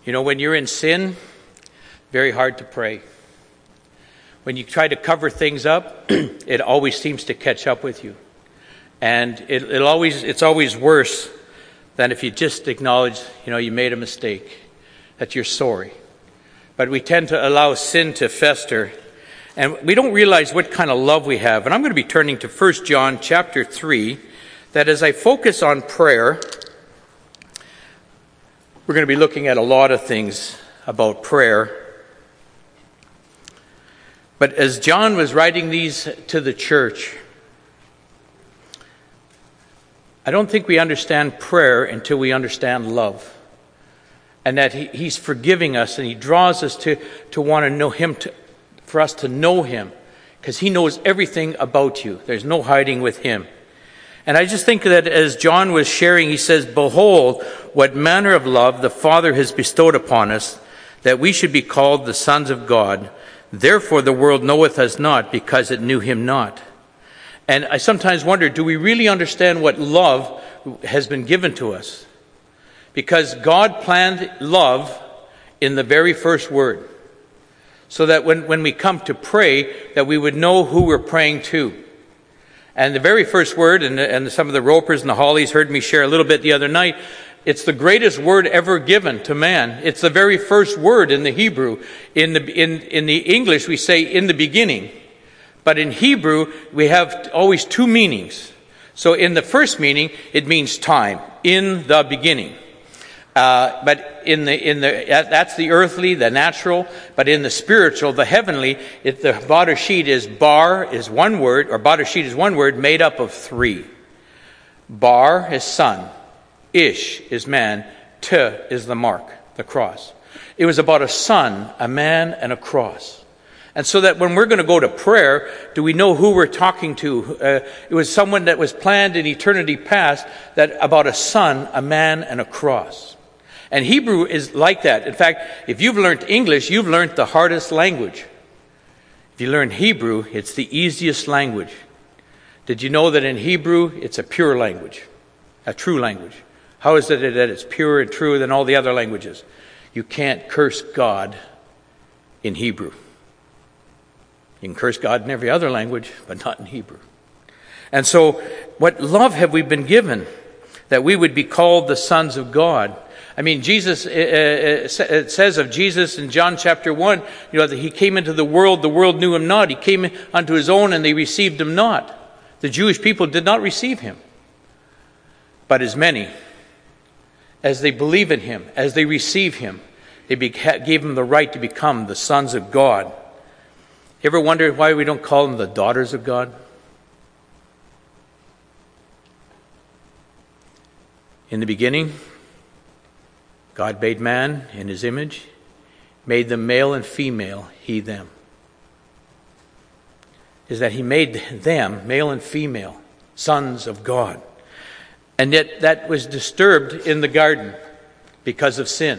You know, when you're in sin, very hard to pray. When you try to cover things up, it always seems to catch up with you. And it's always worse than if you just acknowledge, you made a mistake, that you're sorry. But we tend to allow sin to fester, and we don't realize what kind of love we have. And I'm going to be turning to 1 John chapter 3, that as I focus on prayer, we're going to be looking at a lot of things about prayer. But as John was writing these to the church, I don't think we understand prayer until we understand love. And that he's forgiving us, and he draws us to want to know him, for us to know him, because he knows everything about you. There's no hiding with him. And I just think that as John was sharing, he says, "Behold, what manner of love the Father has bestowed upon us, that we should be called the sons of God. Therefore the world knoweth us not, because it knew him not." And I sometimes wonder, do we really understand what love has been given to us? Because God planned love in the very first word, so that when we come to pray, that we would know who we're praying to. And the very first word, and some of the Ropers and the Hollies heard me share a little bit the other night, it's the greatest word ever given to man. It's the very first word in the Hebrew. In the English, we say "in the beginning." But in Hebrew, we have always two meanings. So in the first meaning, it means time, in the beginning. But that's the earthly, the natural. But in the spiritual, the heavenly, the Bereshit is one word, or Bereshit is one word made up of three. Bar is son, Ish is man, Te is the mark, the cross. It was about a son, a man, and a cross. And so that when we're going to go to prayer, do we know who we're talking to? It was someone that was planned in eternity past, that about a son, a man, and a cross. And Hebrew is like that. In fact, if you've learned English, you've learned the hardest language. If you learn Hebrew, it's the easiest language. Did you know that in Hebrew, it's a pure language, a true language? How is it that it's purer and truer than all the other languages? You can't curse God in Hebrew. You can curse God in every other language, but not in Hebrew. And so, what love have we been given? That we would be called the sons of God. I mean, Jesus, it says of Jesus in John chapter 1, that he came into the world knew him not. He came unto his own, and they received him not. The Jewish people did not receive him. But as many as they believe in him, as they receive him, they gave him the right to become the sons of God. You ever wonder why we don't call them the daughters of God? In the beginning, God made man in his image, made them male and female, he, them. Is that he made them, male and female, sons of God. And yet that was disturbed in the garden because of sin.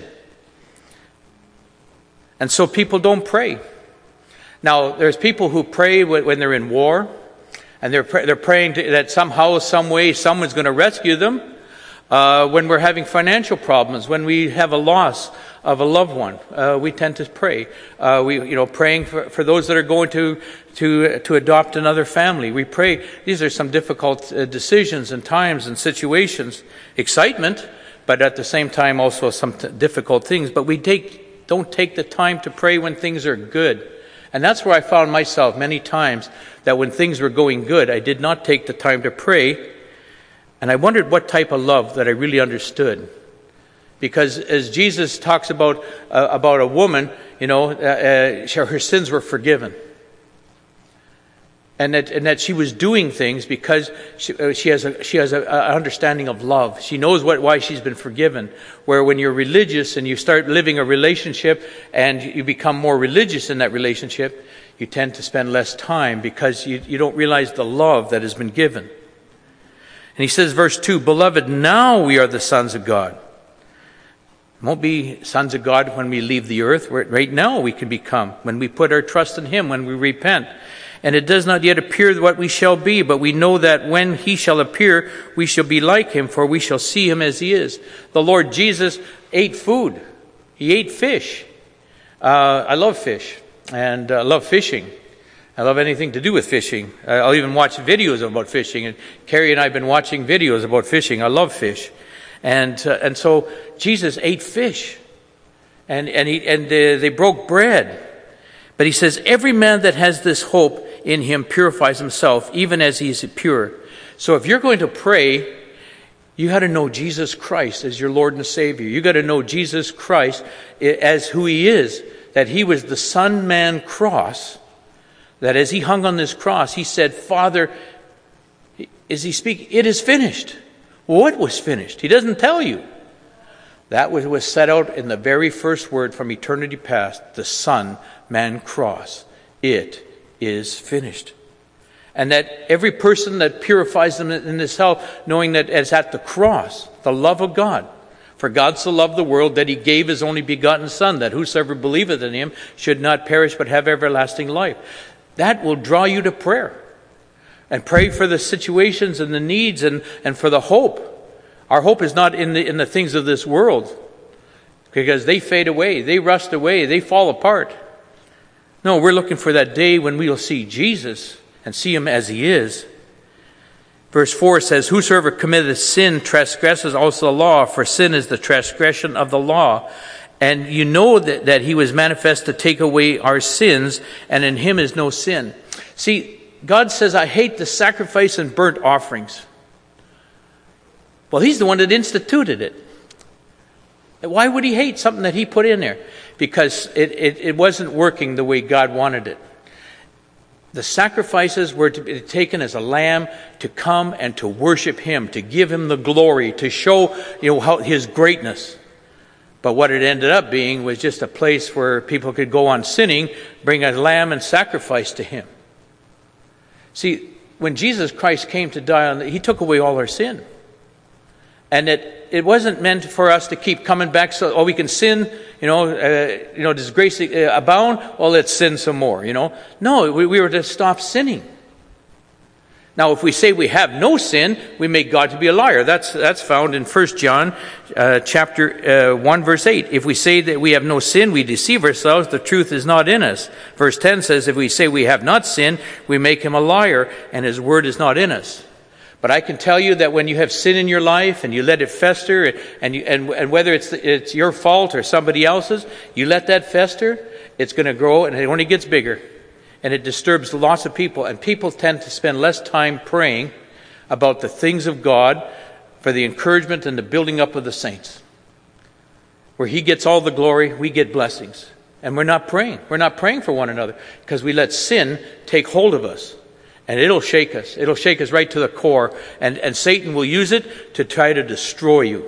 And so people don't pray. Now, there's people who pray when they're in war, and they're praying that somehow, some way, someone's going to rescue them. When we're having financial problems, when we have a loss of a loved one, we tend to pray. Praying for those that are going to adopt another family. We pray. These are some difficult decisions and times and situations. Excitement, but at the same time also some difficult things. But we don't take the time to pray when things are good. And that's where I found myself many times, that when things were going good, I did not take the time to pray. And I wondered what type of love that I really understood. Because as Jesus talks about a woman, her sins were forgiven. And that she was doing things because she has an understanding of love. She knows why she's been forgiven. Where when you're religious and you start living a relationship and you become more religious in that relationship, you tend to spend less time because you don't realize the love that has been given. And he says, verse 2, "Beloved, now we are the sons of God." We won't be sons of God when we leave the earth. Right now we can become, when we put our trust in him, when we repent. And it does not yet appear what we shall be, but we know that when he shall appear, we shall be like him, for we shall see him as he is. The Lord Jesus ate food. He ate fish. I love fish, and love fishing. I love anything to do with fishing. I'll even watch videos about fishing. And Carrie and I have been watching videos about fishing. I love fish. And so Jesus ate fish. And they broke bread. But he says, every man that has this hope in him purifies himself, even as he is pure. So if you're going to pray, you got to know Jesus Christ as your Lord and Savior. You got to know Jesus Christ as who he is, that he was the Son-Man cross, that as he hung on this cross, he said, Father, as he speak, it is finished. What was finished? He doesn't tell you. That was set out in the very first word from eternity past, the Son-Man cross. It is finished. And that every person that purifies them in this hell, knowing that it's at the cross, the love of God. For God so loved the world that he gave his only begotten Son, that whosoever believeth in him should not perish but have everlasting life. That will draw you to prayer. And pray for the situations and the needs and for the hope. Our hope is not in the things of this world, because they fade away, they rust away, they fall apart. No, we're looking for that day when we will see Jesus and see him as he is. Verse 4 says, whosoever committeth sin transgresses also the law, for sin is the transgression of the law. And you know that he was manifest to take away our sins, and in him is no sin. See, God says, I hate the sacrifice and burnt offerings. Well, he's the one that instituted it. Why would he hate something that he put in there? Because it wasn't working the way God wanted it. The sacrifices were to be taken as a lamb to come and to worship him, to give him the glory, to show how his greatness. But what it ended up being was just a place where people could go on sinning, bring a lamb and sacrifice to him. See, when Jesus Christ came to die, he took away all our sin. And it wasn't meant for us to keep coming back so, we can sin, does grace abound? Well, let's sin some more, No, we were to stop sinning. Now, if we say we have no sin, we make God to be a liar. That's found in 1 John chapter 1, verse 8. If we say that we have no sin, we deceive ourselves. The truth is not in us. Verse 10 says, if we say we have not sinned, we make him a liar, and his word is not in us. But I can tell you that when you have sin in your life and you let it fester, and whether it's your fault or somebody else's, you let that fester, it's going to grow and it only gets bigger. And it disturbs lots of people. And people tend to spend less time praying about the things of God for the encouragement and the building up of the saints. Where he gets all the glory, we get blessings. And we're not praying. We're not praying for one another because we let sin take hold of us. And it'll shake us. It'll shake us right to the core. And Satan will use it to try to destroy you.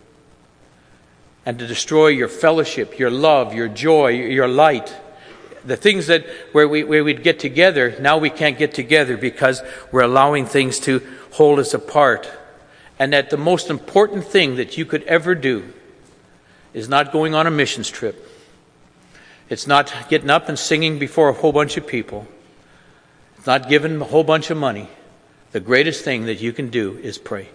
And to destroy your fellowship, your love, your joy, your light. The things that where we'd get together, now we can't get together because we're allowing things to hold us apart. And that the most important thing that you could ever do is not going on a missions trip. It's not getting up and singing before a whole bunch of people. It's not giving a whole bunch of money. The greatest thing that you can do is pray.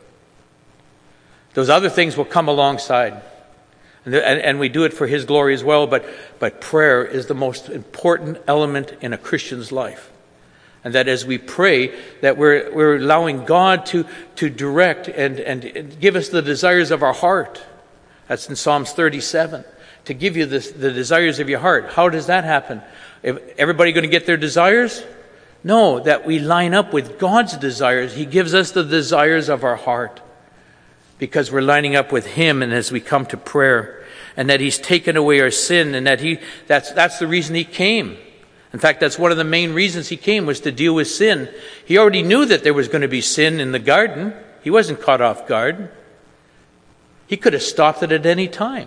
Those other things will come alongside. And we do it for his glory as well, but prayer is the most important element in a Christian's life. And that as we pray, that we're allowing God to direct and give us the desires of our heart. That's in Psalms 37. To give you the desires of your heart. How does that happen? Everybody going to get their desires? No, that we line up with God's desires. He gives us the desires of our heart. Because we're lining up with him, and as we come to prayer, and that he's taken away our sin, and that that's the reason he came. In fact, that's one of the main reasons he came, was to deal with sin. He already knew that there was going to be sin in the garden. He wasn't caught off guard. He could have stopped it at any time.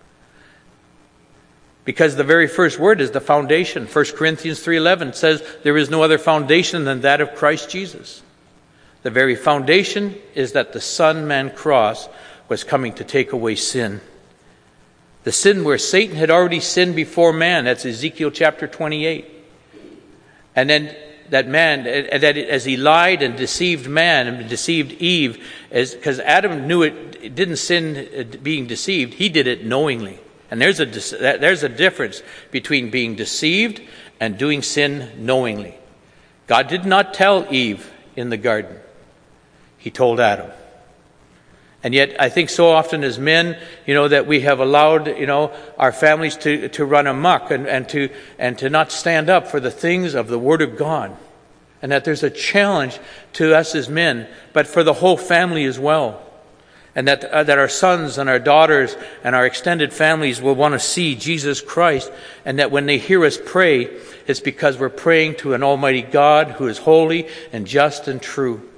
Because the very first word is the foundation. 1 Corinthians 3:11 says there is no other foundation than that of Christ Jesus. The very foundation is that the Son-Man cross was coming to take away sin. The sin where Satan had already sinned before man. That's Ezekiel chapter 28. And then that man, that as he lied and deceived man and deceived Eve, because Adam knew it didn't sin being deceived. He did it knowingly. And there's a difference between being deceived and doing sin knowingly. God did not tell Eve in the garden. He told Adam. And yet, I think so often as men, that we have allowed, our families to run amok and to not stand up for the things of the Word of God. And that there's a challenge to us as men, but for the whole family as well. And that our sons and our daughters and our extended families will want to see Jesus Christ. And that when they hear us pray, it's because we're praying to an almighty God who is holy and just and true.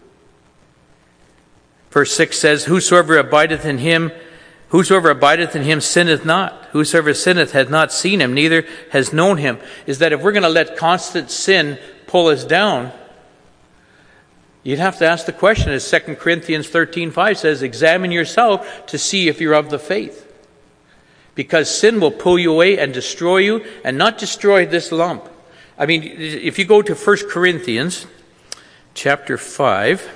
Verse 6 says, Whosoever abideth in him sinneth not. Whosoever sinneth hath not seen him, neither has known him. Is that if we're going to let constant sin pull us down, you'd have to ask the question, as 2 Corinthians 13:5 says, examine yourself to see if you're of the faith. Because sin will pull you away and destroy you, and not destroy this lump. I mean, if you go to 1 Corinthians chapter 5,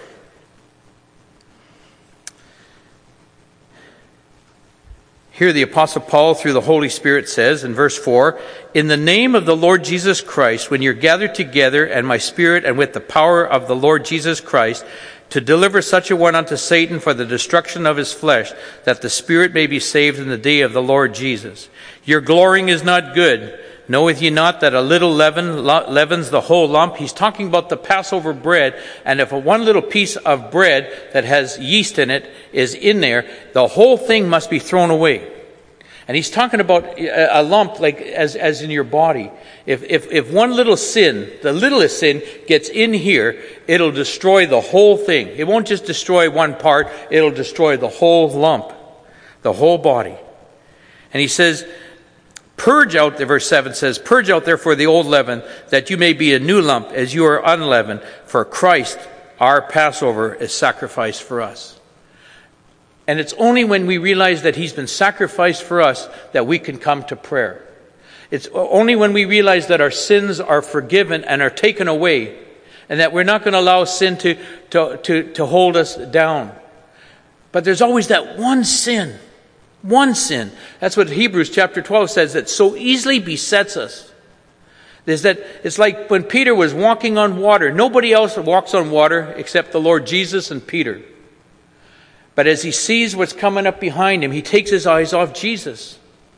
here the Apostle Paul, through the Holy Spirit, says in verse 4, In the name of the Lord Jesus Christ, when you're gathered together, and my Spirit, and with the power of the Lord Jesus Christ, to deliver such a one unto Satan for the destruction of his flesh, that the Spirit may be saved in the day of the Lord Jesus. Your glorying is not good. Knoweth ye not that a little leaven leavens the whole lump? He's talking about the Passover bread, and if one little piece of bread that has yeast in it is in there, the whole thing must be thrown away. And he's talking about a lump like as in your body. If one little sin, the littlest sin, gets in here, it'll destroy the whole thing. It won't just destroy one part, it'll destroy the whole lump, the whole body. And he says, verse 7 says, Purge out therefore the old leaven, that you may be a new lump, as you are unleavened. For Christ, our Passover, is sacrificed for us. And it's only when we realize that he's been sacrificed for us that we can come to prayer. It's only when we realize that our sins are forgiven and are taken away, and that we're not going to allow sin to hold us down. But there's always that one sin. One sin. That's what Hebrews chapter 12 says, that so easily besets us. Is that it's like when Peter was walking on water. Nobody else walks on water except the Lord Jesus and Peter. But as he sees what's coming up behind him, he takes his eyes off Jesus.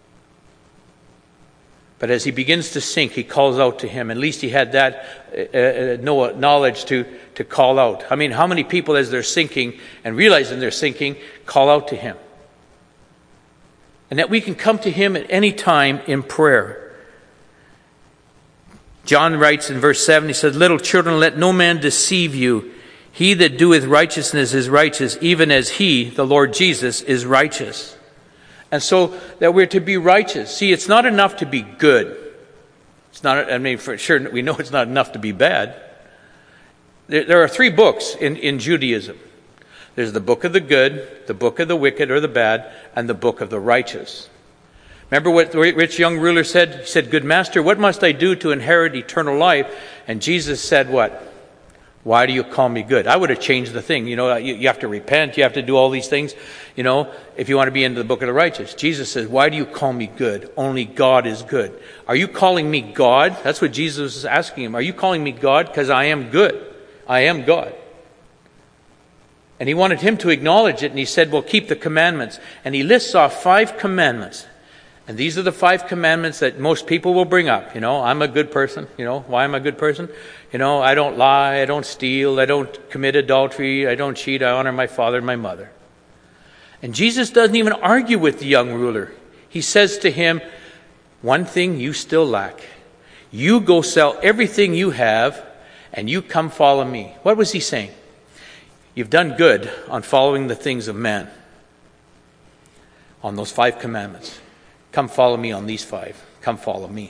But as he begins to sink, he calls out to him. At least he had that knowledge to call out. I mean, how many people, as they're sinking and realizing they're sinking, call out to him? And that we can come to him at any time in prayer. John writes in verse 7, he says, Little children, let no man deceive you. He that doeth righteousness is righteous, even as he, the Lord Jesus, is righteous. And so that we're to be righteous. See, it's not enough to be good. It's not, for sure, we know it's not enough to be bad. There are 3 books in Judaism. There's the book of the good, the book of the wicked or the bad, and the book of the righteous. Remember what the rich young ruler said? He said, Good master, what must I do to inherit eternal life? And Jesus said what? Why do you call me good? I would have changed the thing. You have to repent. You have to do all these things, if you want to be into the book of the righteous. Jesus says, why do you call me good? Only God is good. Are you calling me God? That's what Jesus is asking him. Are you calling me God? Because I am good. I am God. And he wanted him to acknowledge it, and he said, well, keep the commandments. And he lists off 5 commandments. And these are the 5 commandments that most people will bring up. I'm a good person. Why am I a good person? I don't lie, I don't steal, I don't commit adultery, I don't cheat, I honor my father and my mother. And Jesus doesn't even argue with the young ruler. He says to him, one thing you still lack. You go sell everything you have, and you come follow me. What was he saying? You've done good on following the things of man. On those 5 commandments. Come follow me on these 5. Come follow me.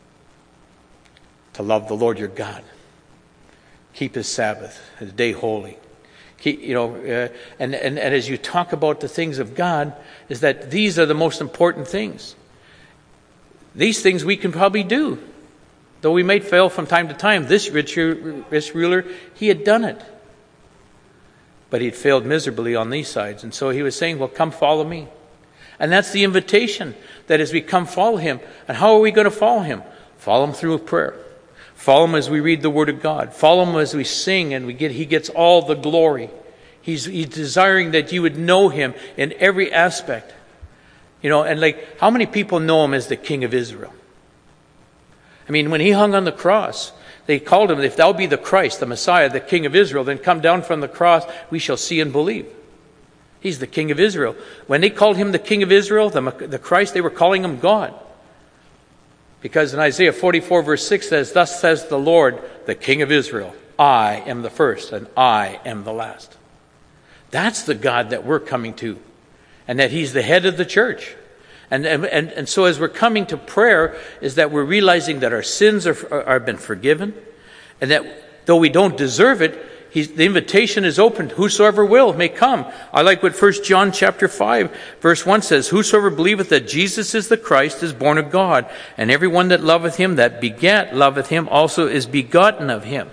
To love the Lord your God. Keep his Sabbath, his day holy. And as you talk about the things of God, is that these are the most important things. These things we can probably do. Though we may fail from time to time, this rich ruler, he had done it. But he'd failed miserably on these sides. And so he was saying, well, come follow me. And that's the invitation, that as we come follow him. And how are we going to follow him? Follow him through prayer. Follow him as we read the Word of God. Follow him as we sing and he gets all the glory. He's desiring that you would know him in every aspect. You know, and like, how many people know him as the King of Israel? I mean, when he hung on the cross, they called him, if thou be the Christ, the Messiah, the King of Israel, then come down from the cross, we shall see and believe. He's the King of Israel. When they called him the King of Israel, the Christ, they were calling him God. Because in Isaiah 44 verse 6 says, thus says the Lord, the King of Israel, I am the first and I am the last. That's the God that we're coming to. And that he's the head of the church. And so as we're coming to prayer, is that we're realizing that our sins are been forgiven. And that though we don't deserve it, the invitation is open. Whosoever will may come. I like what 1 John chapter 5 verse 1 says. Whosoever believeth that Jesus is the Christ is born of God. And everyone that loveth him that begat loveth him also is begotten of him.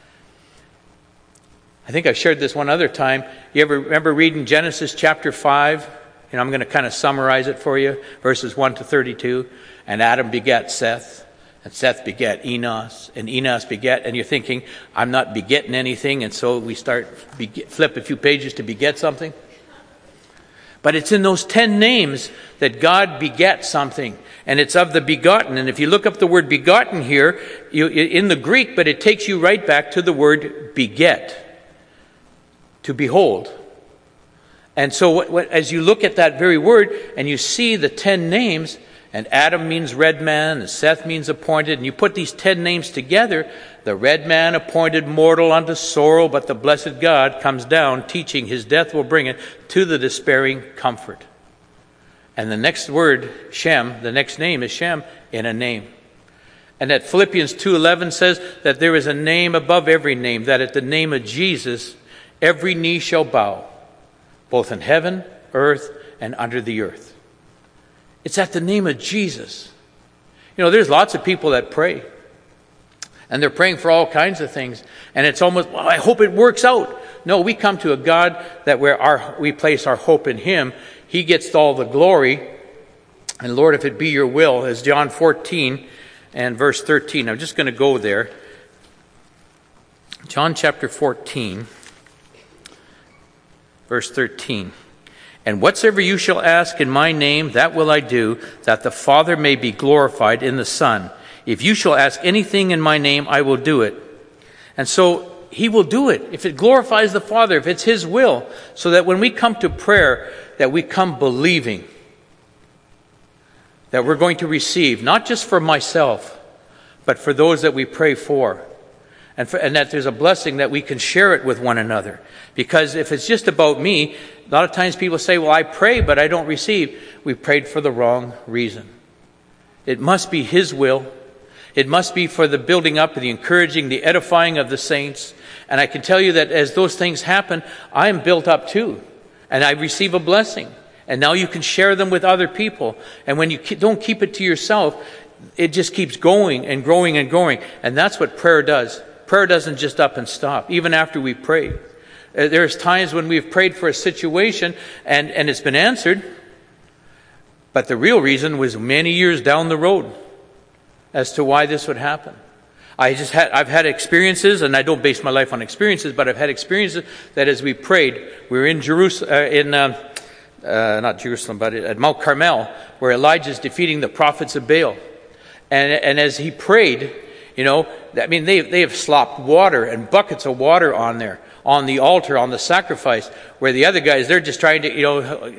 I think I've shared this one other time. You ever remember reading Genesis chapter 5? You know, I'm going to kind of summarize it for you. Verses 1 to 32. And Adam begat Seth. And Seth begat Enos. And Enos begat. And you're thinking, I'm not begetting anything. And so we flip a few pages to beget something. But it's in those 10 names that God begat something. And it's of the begotten. And if you look up the word begotten here, in the Greek, but it takes you right back to the word beget. To behold. And so as you look at that very word and you see the 10 names, and Adam means red man, and Seth means appointed, and you put these 10 names together, the red man appointed mortal unto sorrow, but the blessed God comes down, teaching his death will bring it to the despairing comfort. And the next word, Shem, the next name is Shem in a name. And that Philippians 2:11 says that there is a name above every name, that at the name of Jesus, every knee shall bow, both in heaven, earth, and under the earth. It's at the name of Jesus. You know, there's lots of people that pray. And they're praying for all kinds of things. And it's almost, well, I hope it works out. No, we come to a God that we place our hope in him. He gets all the glory. And Lord, if it be your will, as John 14 and verse 13. I'm just going to go there. John chapter 14. Verse 13, and whatsoever you shall ask in my name, that will I do, that the Father may be glorified in the Son. If you shall ask anything in my name, I will do it. And so he will do it. If it glorifies the Father, if it's his will, so that when we come to prayer, that we come believing that we're going to receive, not just for myself, but for those that we pray for. And that there's a blessing that we can share it with one another. Because if it's just about me, a lot of times people say, well, I pray, but I don't receive. We prayed for the wrong reason. It must be his will. It must be for the building up, the encouraging, the edifying of the saints. And I can tell you that as those things happen, I am built up too. And I receive a blessing. And now you can share them with other people. And when you don't keep it to yourself, it just keeps going and growing and growing. And that's what prayer does. Prayer doesn't just up and stop, even after we pray. There's times when we've prayed for a situation and it's been answered, but the real reason was many years down the road as to why this would happen. I've had experiences, and I don't base my life on experiences, but I've had experiences that as we prayed, we were in Jerusalem, not Jerusalem, but at Mount Carmel, where Elijah's defeating the prophets of Baal. And as he prayed, you know, I mean, they have slopped water and buckets of water on there, on the altar, on the sacrifice, where the other guys, they're just trying to, you know,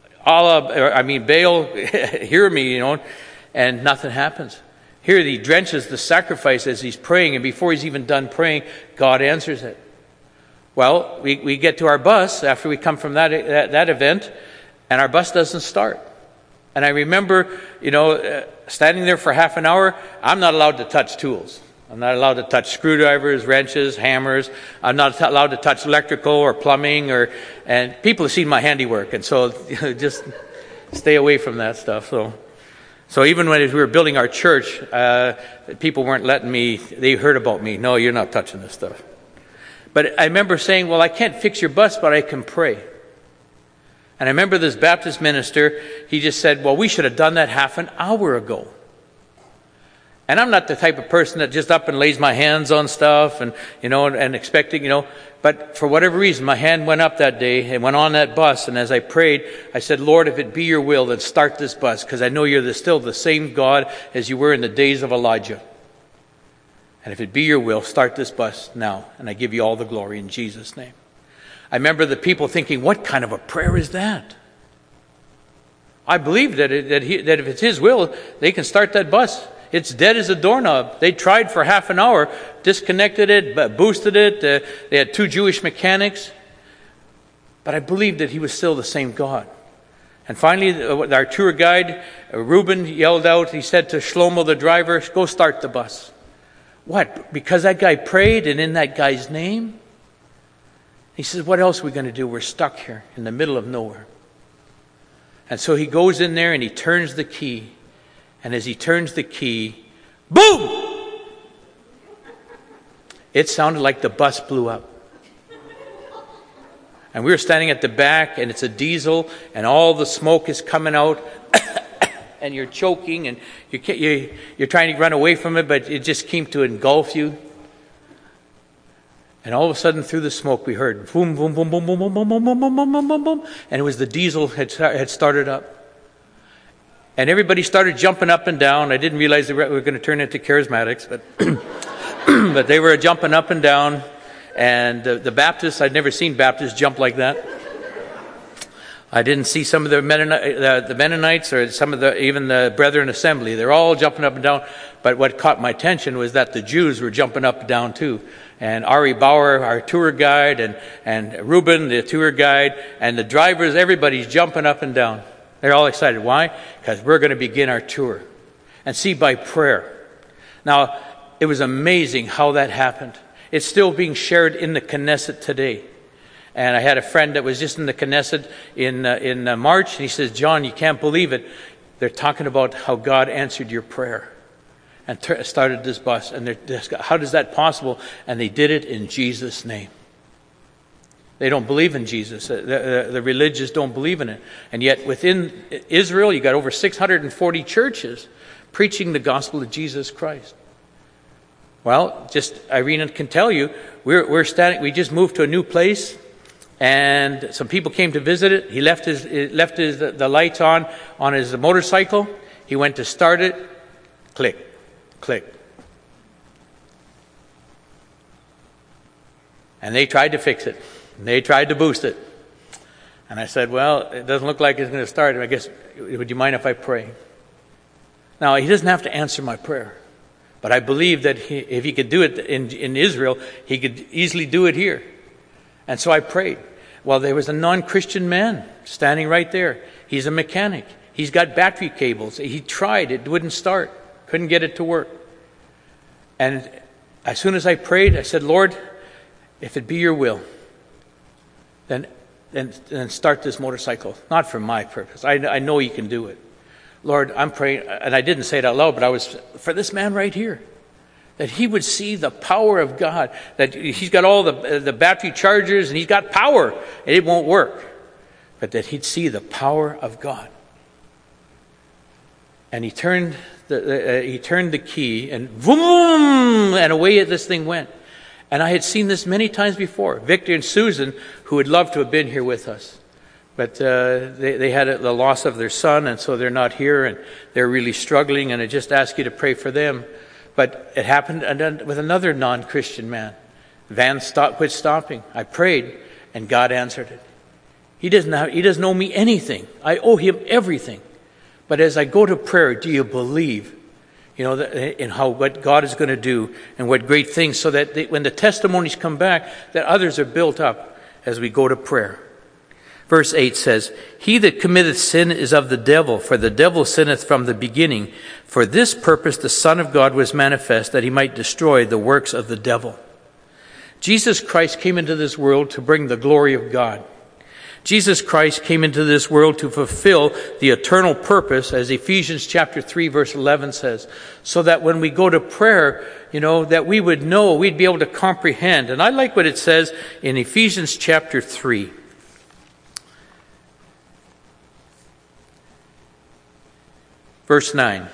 Baal, hear me, you know, and nothing happens. Here he drenches the sacrifice as he's praying, and before he's even done praying, God answers it. Well, we get to our bus after we come from that event, and our bus doesn't start. And I remember, you know, standing there for half an hour. I'm not allowed to touch tools. I'm not allowed to touch screwdrivers, wrenches, hammers. I'm not allowed to touch electrical or plumbing, and people have seen my handiwork, and so just stay away from that stuff. So even when we were building our church, people weren't letting me. They heard about me. No, you're not touching this stuff. But I remember saying, well, I can't fix your bus, but I can pray. And I remember this Baptist minister, he just said, well, we should have done that half an hour ago. And I'm not the type of person that just up and lays my hands on stuff and, and expecting, But for whatever reason, my hand went up that day and went on that bus. And as I prayed, I said, Lord, if it be your will, then start this bus. Because I know you're still the same God as you were in the days of Elijah. And if it be your will, start this bus now. And I give you all the glory in Jesus' name. I remember the people thinking, what kind of a prayer is that? I believe that if it's his will, they can start that bus. It's dead as a doorknob. They tried for half an hour, disconnected it, boosted it. They had 2 Jewish mechanics. But I believed that he was still the same God. And finally, our tour guide, Reuben, yelled out, he said to Shlomo, the driver, go start the bus. What? Because that guy prayed and in that guy's name? He says, what else are we going to do? We're stuck here in the middle of nowhere. And so he goes in there and he turns the key. And as he turns the key, boom! It sounded like the bus blew up. And we were standing at the back, and it's a diesel, and all the smoke is coming out, and you're choking, and you're trying to run away from it, but it just came to engulf you. And all of a sudden, through the smoke, we heard boom, boom, boom, boom, boom, boom, boom, boom, boom, boom, boom, boom, boom, boom, and it was the diesel had started up. And everybody started jumping up and down. I didn't realize they were going to turn into charismatics, but but they were jumping up and down. And the Baptists, I'd never seen Baptists jump like that. I didn't see some of the Mennonites or some of even the Brethren Assembly. They're all jumping up and down. But what caught my attention was that the Jews were jumping up and down too. And Ari Bauer, our tour guide, and Reuben, the tour guide, and the drivers, everybody's jumping up and down. They're all excited. Why? Because we're going to begin our tour. And see, by prayer. Now, it was amazing how that happened. It's still being shared in the Knesset today. And I had a friend that was just in the Knesset in March, and he says, John, you can't believe it. They're talking about how God answered your prayer and started this bus. And how is that possible? And they did it in Jesus' name. They don't believe in Jesus. The religious don't believe in it. And yet within Israel, you got over 640 churches preaching the gospel of Jesus Christ. Well, just Irina can tell you, we're standing. We just moved to a new place, and some people came to visit it. He left the lights on his motorcycle. He went to start it. Click, click. And they tried to fix it. And they tried to boost it. And I said, well, it doesn't look like it's going to start. I guess, would you mind if I pray? Now, he doesn't have to answer my prayer. But I believe that if he could do it in Israel, he could easily do it here. And so I prayed. Well, there was a non-Christian man standing right there. He's a mechanic. He's got battery cables. He tried. It wouldn't start. Couldn't get it to work. And as soon as I prayed, I said, Lord, if it be your will, then start this motorcycle. Not for my purpose. I know you can do it. Lord, I'm praying, and I didn't say it out loud, but I was for this man right here, that he would see the power of God, that he's got all the battery chargers, and he's got power, and it won't work, but that he'd see the power of God. And he turned the key, and boom, and away this thing went. And I had seen this many times before. Victor and Susan, who would love to have been here with us. But they had the loss of their son, and so they're not here, and they're really struggling, and I just ask you to pray for them. But it happened with another non-Christian man. Van quit stopping. I prayed, and God answered it. He doesn't owe me anything. I owe him everything. But as I go to prayer, do you believe, in what God is going to do and what great things, so that when the testimonies come back, that others are built up as we go to prayer. Verse 8 says, He that committeth sin is of the devil, for the devil sinneth from the beginning. For this purpose the Son of God was manifest, that he might destroy the works of the devil. Jesus Christ came into this world to bring the glory of God. Jesus Christ came into this world to fulfill the eternal purpose, as Ephesians chapter 3 verse 11 says, so that when we go to prayer, that we would know, we'd be able to comprehend. And I like what it says in Ephesians chapter 3. Verse 9.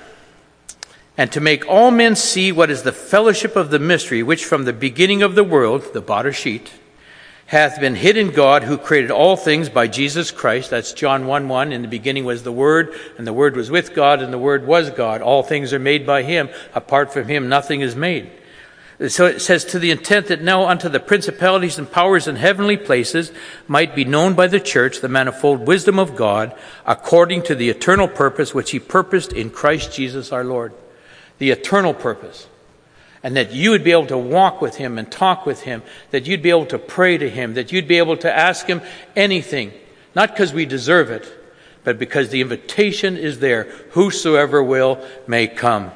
And to make all men see what is the fellowship of the mystery, which from the beginning of the world, the bought sheet, hath been hid in God, who created all things by Jesus Christ. That's John 1:1. In the beginning was the Word, and the Word was with God, and the Word was God. All things are made by him. Apart from him, nothing is made. So it says, to the intent that now unto the principalities and powers in heavenly places might be known by the church the manifold wisdom of God, according to the eternal purpose which he purposed in Christ Jesus our Lord. The eternal purpose. And that you would be able to walk with him and talk with him, that you'd be able to pray to him, that you'd be able to ask him anything, not because we deserve it, but because the invitation is there. Whosoever will may come.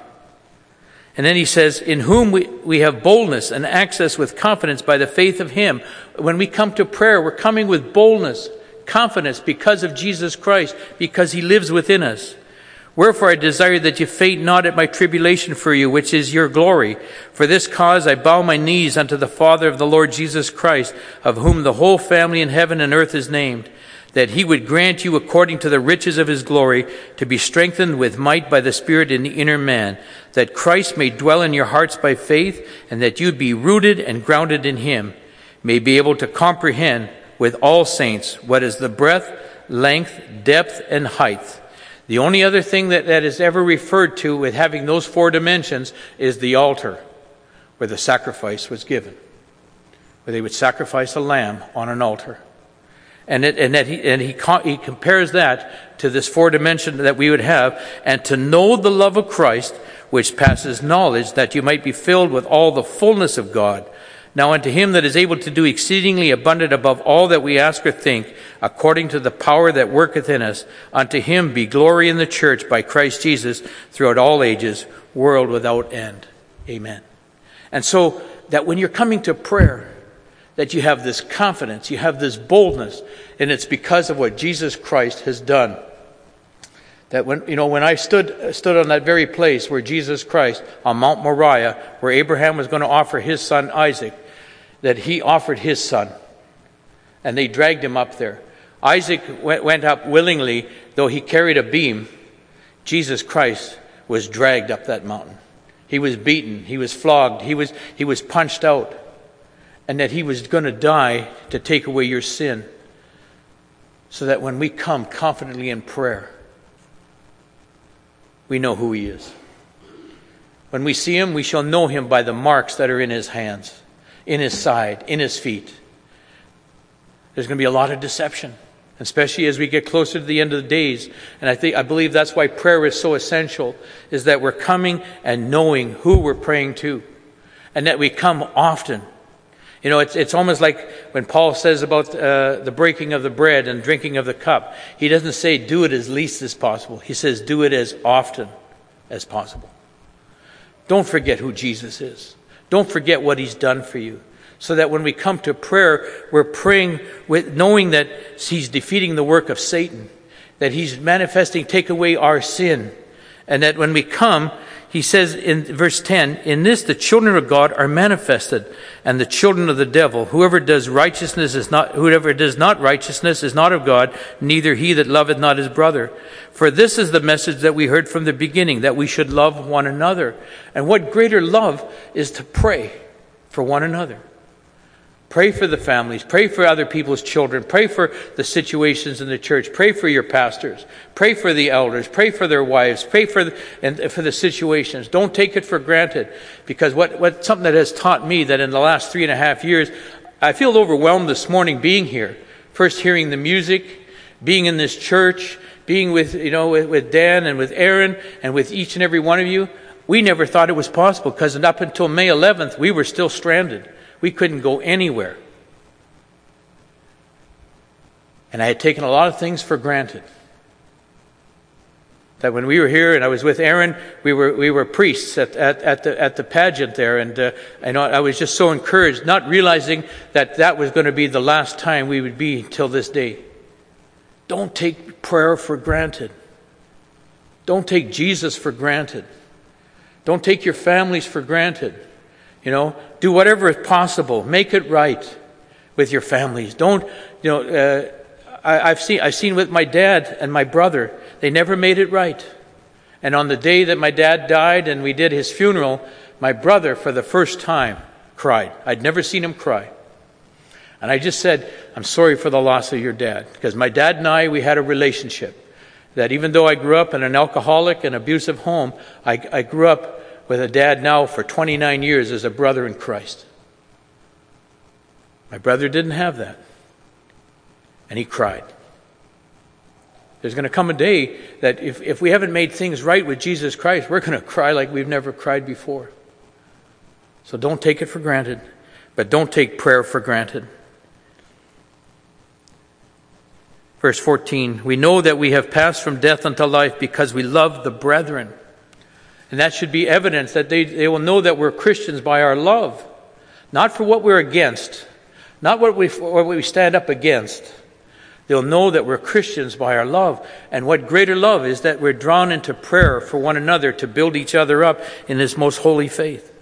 And then he says, in whom we have boldness and access with confidence by the faith of him. When we come to prayer, we're coming with boldness, confidence because of Jesus Christ, because he lives within us. Wherefore I desire that you faint not at my tribulation for you, which is your glory. For this cause I bow my knees unto the Father of the Lord Jesus Christ, of whom the whole family in heaven and earth is named, that he would grant you according to the riches of his glory to be strengthened with might by the Spirit in the inner man, that Christ may dwell in your hearts by faith, and that you be rooted and grounded in him, may be able to comprehend with all saints what is the breadth, length, depth, and height. The only other thing that is ever referred to with having those four dimensions is the altar, where the sacrifice was given, where they would sacrifice a lamb on an altar. And he compares that to this four dimension that we would have, and to know the love of Christ, which passes knowledge, that you might be filled with all the fullness of God. Now unto him that is able to do exceedingly abundant above all that we ask or think, according to the power that worketh in us, unto him be glory in the church by Christ Jesus throughout all ages, world without end. Amen. And so that when you're coming to prayer, that you have this confidence, you have this boldness, and it's because of what Jesus Christ has done. That when I stood on that very place where Jesus Christ, on Mount Moriah, where Abraham was going to offer his son Isaac, that he offered his son, and they dragged him up there. Isaac went up willingly, though he carried a beam. Jesus Christ was dragged up that mountain. He was beaten, he was flogged, he was punched out, and that he was going to die to take away your sin, so that when we come confidently in prayer, we know who he is. When we see him, we shall know him by the marks that are in his hands, in his side, in his feet. There's going to be a lot of deception, especially as we get closer to the end of the days. And I believe that's why prayer is so essential, is that we're coming and knowing who we're praying to, and that we come often. You know, it's almost like when Paul says about the breaking of the bread and drinking of the cup. He doesn't say do it as least as possible. He says do it as often as possible. Don't forget who Jesus is. Don't forget what he's done for you. So that when we come to prayer, we're praying with knowing that he's defeating the work of Satan, that he's manifesting, take away our sin. And that when we come, he says in verse 10, in this the children of God are manifested, and the children of the devil. Whoever does not righteousness is not of God, neither he that loveth not his brother. For this is the message that we heard from the beginning, that we should love one another. And what greater love is to pray for one another. Pray for the families. Pray for other people's children. Pray for the situations in the church. Pray for your pastors. Pray for the elders. Pray for their wives. Pray for the situations. Don't take it for granted. Because what something that has taught me that in the last 3.5 years, I feel overwhelmed this morning being here. First hearing the music, being in this church, being with Dan and with Aaron and with each and every one of you. We never thought it was possible, because up until May 11th, we were still stranded. We couldn't go anywhere. And I had taken a lot of things for granted. That when we were here and I was with Aaron, we were priests at the pageant there, and I was just so encouraged, not realizing that was going to be the last time we would be till this day. Don't take prayer for granted. Don't take Jesus for granted. Don't take your families for granted. Do whatever is possible. Make it right with your families. Don't, I've seen with my dad and my brother, they never made it right. And on the day that my dad died and we did his funeral, my brother, for the first time, cried. I'd never seen him cry. And I just said, I'm sorry for the loss of your dad. Because my dad and I, we had a relationship. That even though I grew up in an alcoholic and abusive home, I grew up with a dad now for 29 years as a brother in Christ. My brother didn't have that. And he cried. There's going to come a day that if we haven't made things right with Jesus Christ, we're going to cry like we've never cried before. So don't take it for granted, but don't take prayer for granted. Verse 14, we know that we have passed from death unto life because we love the brethren. And that should be evidence that they will know that we're Christians by our love. Not for what we're against. Not what we stand up against. They'll know that we're Christians by our love. And what greater love is that we're drawn into prayer for one another to build each other up in this most holy faith.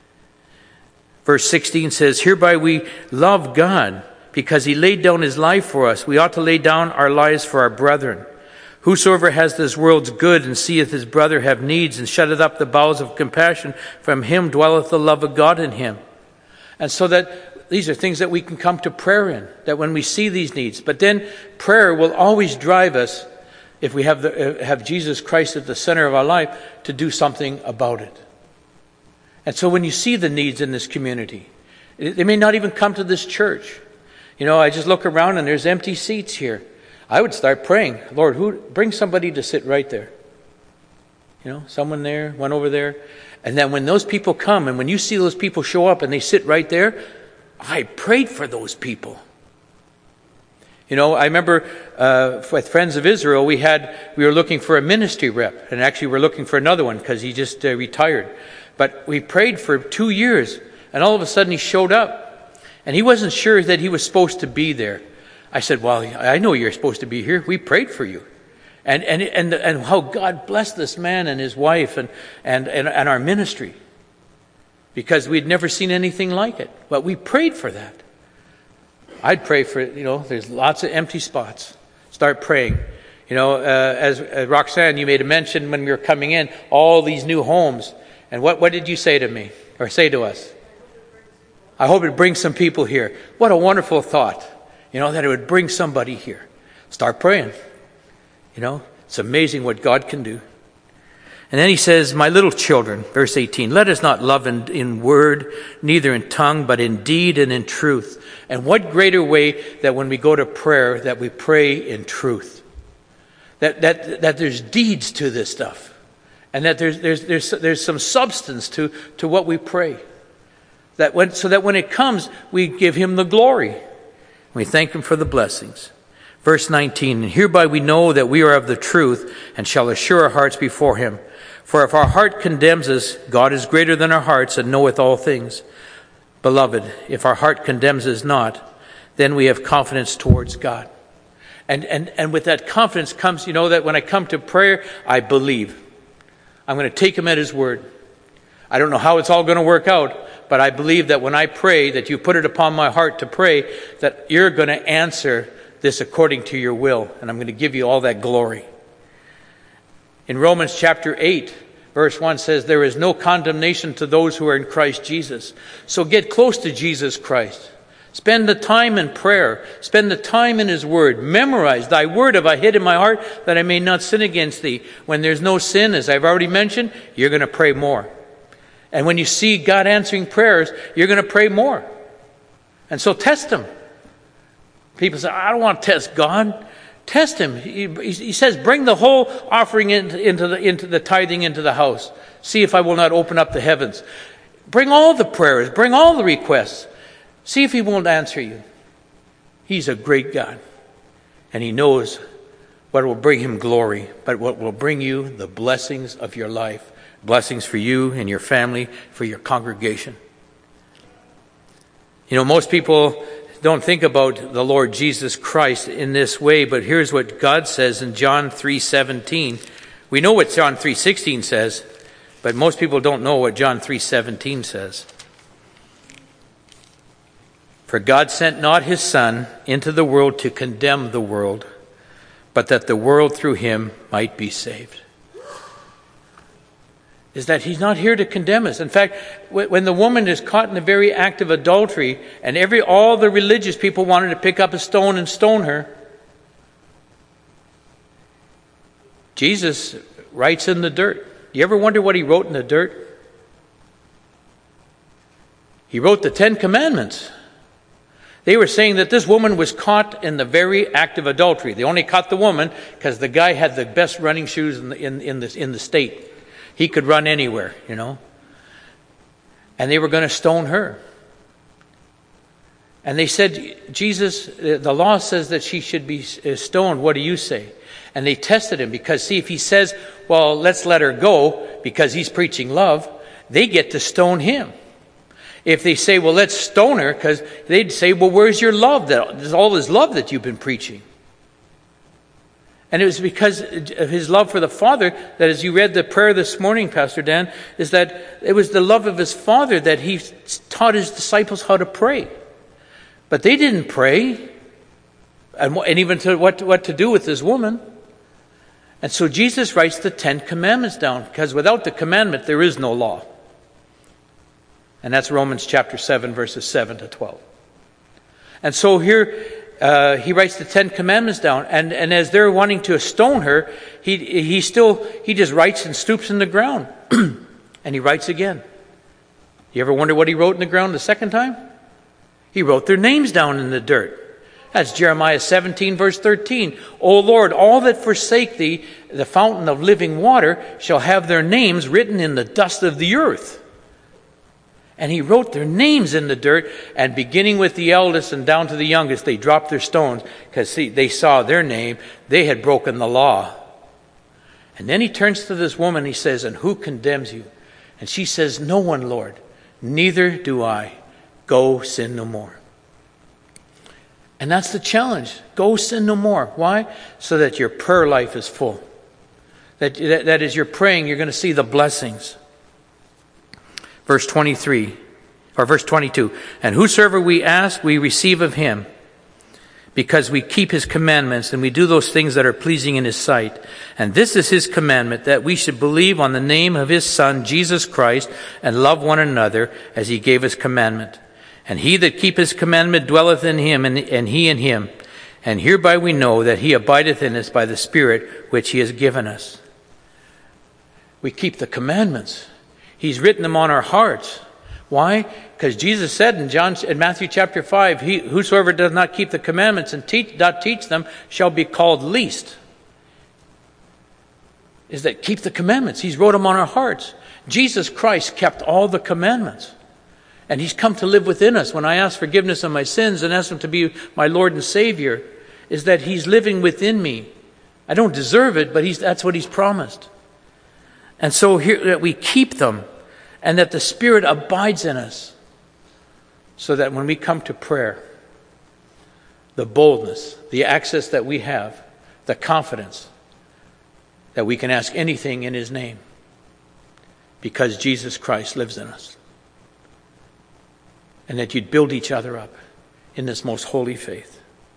Verse 16 says, hereby we love God because he laid down his life for us. We ought to lay down our lives for our brethren. Whosoever has this world's good and seeth his brother have needs and shutteth up the bowels of compassion, from him dwelleth the love of God in him. And so that these are things that we can come to prayer in, that when we see these needs. But then prayer will always drive us, if we have Jesus Christ at the center of our life, to do something about it. And so when you see the needs in this community, they may not even come to this church. You know, I just look around and there's empty seats here. I would start praying, Lord, bring somebody to sit right there. You know, someone there, one over there. And then when those people come and when you see those people show up and they sit right there, I prayed for those people. You know, I remember with Friends of Israel, we were looking for a ministry rep. And actually we're looking for another one because he just retired. But we prayed for 2 years. And all of a sudden he showed up. And he wasn't sure that he was supposed to be there. I said, well, I know you're supposed to be here. We prayed for you. And how God blessed this man and his wife and our ministry. Because we'd never seen anything like it. But we prayed for that. I'd pray for, there's lots of empty spots. Start praying. As Roxanne, you made a mention when we were coming in, all these new homes. And what did you say to me, or say to us? I hope it brings some people here. What a wonderful thought, that it would bring somebody here. Start praying. It's amazing what God can do. And then he says, my little children, verse 18, let us not love in word, neither in tongue, but in deed and in truth. And what greater way that when we go to prayer, that we pray in truth. That there's deeds to this stuff. And that there's some substance to what we pray. So that when it comes, we give him the glory. We thank him for the blessings. Verse 19, and hereby we know that we are of the truth and shall assure our hearts before him. For if our heart condemns us, God is greater than our hearts and knoweth all things. Beloved, if our heart condemns us not, then we have confidence towards God. And with that confidence comes, that when I come to prayer, I believe. I'm going to take him at his word. I don't know how it's all going to work out, but I believe that when I pray, that you put it upon my heart to pray, that you're going to answer this according to your will, and I'm going to give you all that glory. In Romans chapter 8, verse 1 says, there is no condemnation to those who are in Christ Jesus. So get close to Jesus Christ. Spend the time in prayer. Spend the time in his word. Memorize, thy word have I hid in my heart that I may not sin against thee. When there's no sin, as I've already mentioned, you're going to pray more. And when you see God answering prayers, you're going to pray more. And so test him. People say, I don't want to test God. Test him. He says, bring the whole offering into the tithing into the house. See if I will not open up the heavens. Bring all the prayers. Bring all the requests. See if he won't answer you. He's a great God. And he knows what will bring him glory, but what will bring you the blessings of your life. Blessings for you and your family, for your congregation. Most people don't think about the Lord Jesus Christ in this way, but here's what God says in John 3:17. We know what John 3:16 says, but most people don't know what John 3:17 says. For God sent not his Son into the world to condemn the world, but that the world through him might be saved. is that he's not here to condemn us. In fact, when the woman is caught in the very act of adultery, and all the religious people wanted to pick up a stone and stone her, Jesus writes in the dirt. You ever wonder what he wrote in the dirt? He wrote the 10 Commandments. They were saying that this woman was caught in the very act of adultery. They only caught the woman because the guy had the best running shoes in the state. He could run anywhere, And they were going to stone her. And they said, Jesus, the law says that she should be stoned. What do you say? And they tested him because, see, if he says, well, let's let her go because he's preaching love, they get to stone him. If they say, well, let's stone her, because they'd say, well, where's your love? There's all this love that you've been preaching. And it was because of his love for the Father that, as you read the prayer this morning, Pastor Dan, is that it was the love of his Father that he taught his disciples how to pray. But they didn't pray, and even to what to do with this woman. And so Jesus writes the 10 Commandments down, because without the commandment, there is no law. And that's Romans chapter 7, verses 7 to 12. And so here he writes the 10 Commandments down. And as they're wanting to stone her, he just writes and stoops in the ground. And he writes again. You ever wonder what he wrote in the ground the second time? He wrote their names down in the dirt. That's Jeremiah 17, verse 13. O Lord, all that forsake thee, the fountain of living water, shall have their names written in the dust of the earth. And he wrote their names in the dirt, and beginning with the eldest and down to the youngest, they dropped their stones because they saw their name. They had broken the law. And then he turns to this woman, he says, and who condemns you? And she says, no one, Lord, neither do I. Go sin no more. And that's the challenge. Go sin no more. Why? So that your prayer life is full. That as you're praying, you're going to see the blessings. Verse 23, or verse 22, and whosoever we ask, we receive of him, because we keep his commandments, and we do those things that are pleasing in his sight. And this is his commandment, that we should believe on the name of his Son, Jesus Christ, and love one another as he gave us commandment. And he that keepeth his commandment dwelleth in him, and he in him. And hereby we know that he abideth in us by the Spirit which he has given us. We keep the commandments. He's written them on our hearts. Why? Because Jesus said in Matthew chapter 5, whosoever does not keep the commandments and not teach them shall be called least. Is that keep the commandments. He's wrote them on our hearts. Jesus Christ kept all the commandments. And he's come to live within us. When I ask forgiveness of my sins and ask him to be my Lord and Savior, is that he's living within me. I don't deserve it, but that's what he's promised. And so here that we keep them, and that the Spirit abides in us, so that when we come to prayer, the boldness, the access that we have, the confidence that we can ask anything in his name, because Jesus Christ lives in us. And that you'd build each other up in this most holy faith.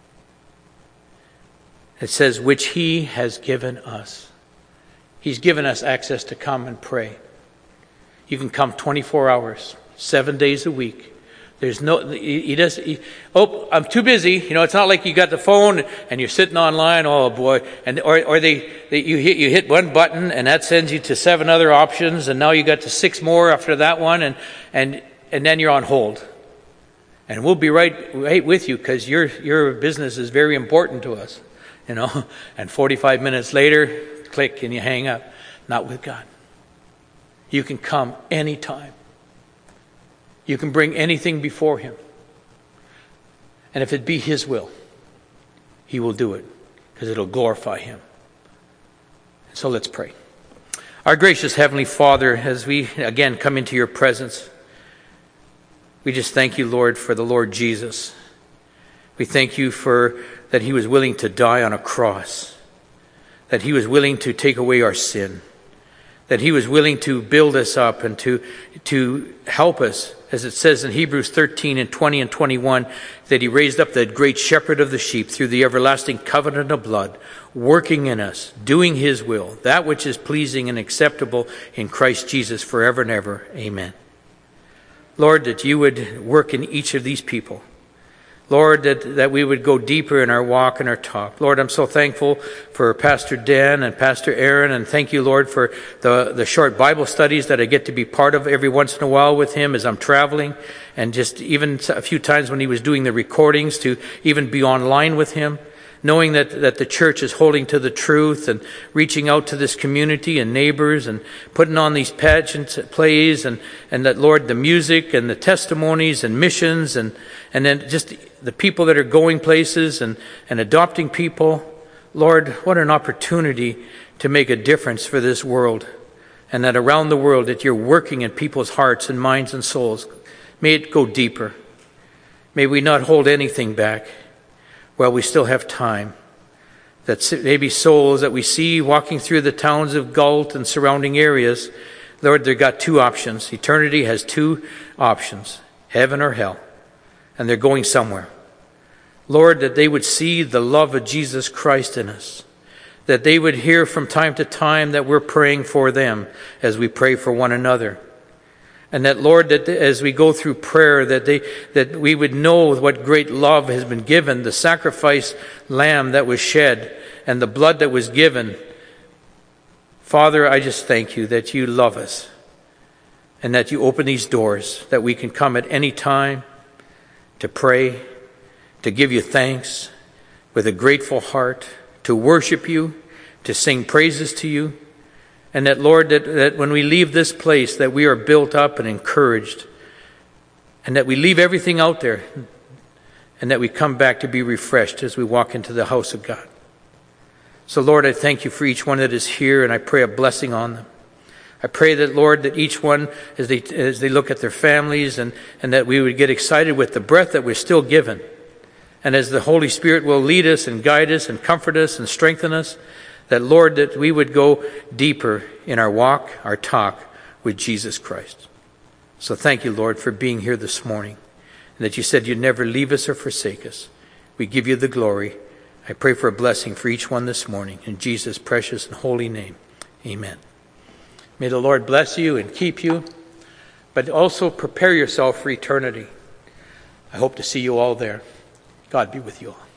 It says, which he has given us. He's given us access to come and pray. You can come 24 hours, 7 days a week. There's no, I'm too busy. It's not like you got the phone and you're sitting online. Oh boy. Or you hit one button and that sends you to 7 other options. And now you got to 6 more after that one. And then you're on hold. And we'll be right with you because your business is very important to us. And 45 minutes later, click and you hang up. Not with God. You can come anytime. You can bring anything before him. And if it be his will, he will do it because it'll glorify him. So let's pray. Our gracious Heavenly Father, as we again come into your presence, we just thank you, Lord, for the Lord Jesus. We thank you for that he was willing to die on a cross, that he was willing to take away our sin, that he was willing to build us up and to help us, as it says in Hebrews 13 and 20 and 21, that he raised up the great shepherd of the sheep through the everlasting covenant of blood, working in us, doing his will, that which is pleasing and acceptable in Christ Jesus forever and ever. Amen. Lord, that you would work in each of these people. Lord, that we would go deeper in our walk and our talk. Lord, I'm so thankful for Pastor Dan and Pastor Aaron, and thank you, Lord, for the short Bible studies that I get to be part of every once in a while with him as I'm traveling, and just even a few times when he was doing the recordings to even be online with him, knowing that the church is holding to the truth and reaching out to this community and neighbors and putting on these pageant plays and that, Lord, the music and the testimonies and missions and then just the people that are going places and adopting people. Lord, what an opportunity to make a difference for this world, and that around the world that you're working in people's hearts and minds and souls. May it go deeper. May we not hold anything back while we still have time. That maybe souls that we see walking through the towns of Galt and surrounding areas, Lord, they've got two options. Eternity has two options, heaven or hell. And they're going somewhere. Lord, that they would see the love of Jesus Christ in us. That they would hear from time to time that we're praying for them as we pray for one another. And that, Lord, that as we go through prayer, that we would know what great love has been given, the sacrifice lamb that was shed and the blood that was given. Father, I just thank you that you love us and that you open these doors, that we can come at any time to pray, to give you thanks with a grateful heart, to worship you, to sing praises to you. And that, Lord, that when we leave this place, that we are built up and encouraged, and that we leave everything out there, and that we come back to be refreshed as we walk into the house of God. So, Lord, I thank you for each one that is here, and I pray a blessing on them. I pray that, Lord, that each one, as they look at their families, and that we would get excited with the breath that we're still given. And as the Holy Spirit will lead us and guide us and comfort us and strengthen us, that, Lord, that we would go deeper in our walk, our talk with Jesus Christ. So thank you, Lord, for being here this morning, and that you said you'd never leave us or forsake us. We give you the glory. I pray for a blessing for each one this morning. In Jesus' precious and holy name, amen. May the Lord bless you and keep you, but also prepare yourself for eternity. I hope to see you all there. God be with you all.